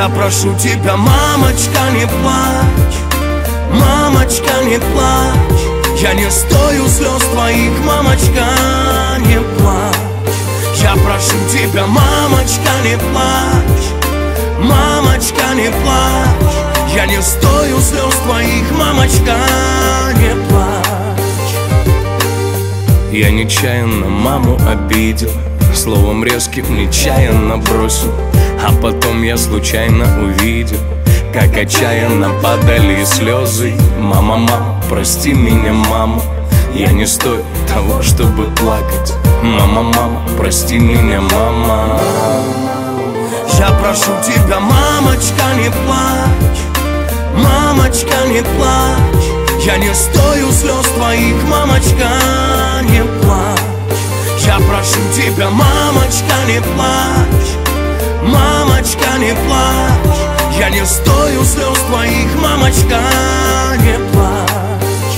Я прошу тебя, мамочка, не плачь, мамочка, не плачь. Я не стою слез твоих, мамочка, не плачь. Я прошу тебя, мамочка, не плачь, мамочка, не плачь. Я не стою слез твоих, мамочка, не плачь. Я нечаянно маму обидел, словом резким нечаянно бросил. А потом я случайно увидел, как отчаянно падали слезы. Мама, мама, прости меня, мама, я не стою того, чтобы плакать. Мама, мама, прости меня, мама. Я прошу тебя, мамочка, не плачь, мамочка, не плачь. Я не стою слез твоих, мамочка, не плачь. Я прошу тебя, мамочка, не плачь, мамочка, не плачь. Я не стою слез твоих, мамочка, не плачь.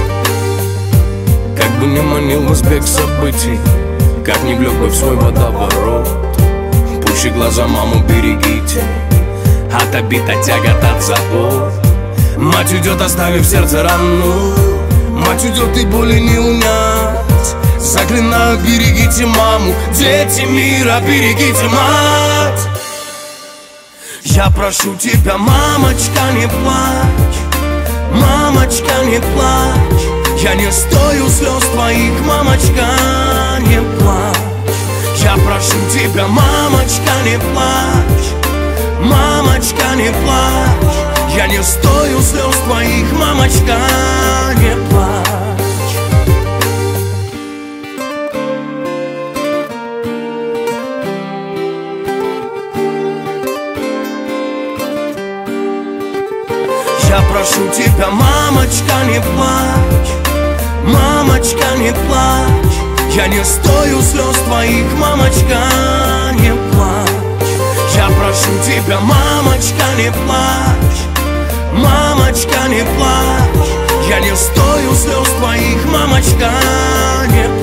Как бы ни манил вас бег событий, как ни влек бы в свой водоворот, пуще глаза маму берегите от обид, от тягот, от забот. Мать уйдет, оставив сердце рану, мать уйдет, и боли не унять. Заклинаю, берегите маму, дети мира, берегите мать. Я прошу тебя, мамочка, не плачь, мамочка, не плачь. Я не стою слез твоих, мамочка, не плачь. Я прошу тебя, мамочка, не плачь, мамочка, не плачь. Я не стою слез твоих, мамочка, не плачь. Я прошу тебя, мамочка, не плачь, мамочка, не плачь. Я не стою слез твоих, мамочка, не плачь. Я прошу тебя, мамочка, не плачь, мамочка, не плачь. Я не стою слез твоих, мамочка, не плачь.